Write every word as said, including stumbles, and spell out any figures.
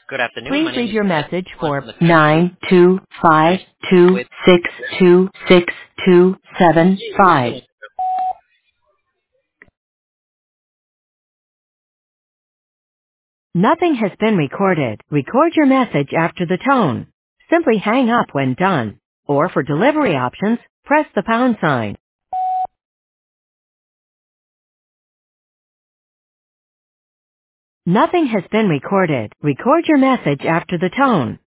Good afternoon. Please My name leave is your Ed. message I'm for from the nine two five two with six two six two seven five. Nothing has been recorded. Record your message after the tone. Simply hang up when done. Or for delivery options, press the pound sign. Nothing has been recorded. Record your message after the tone.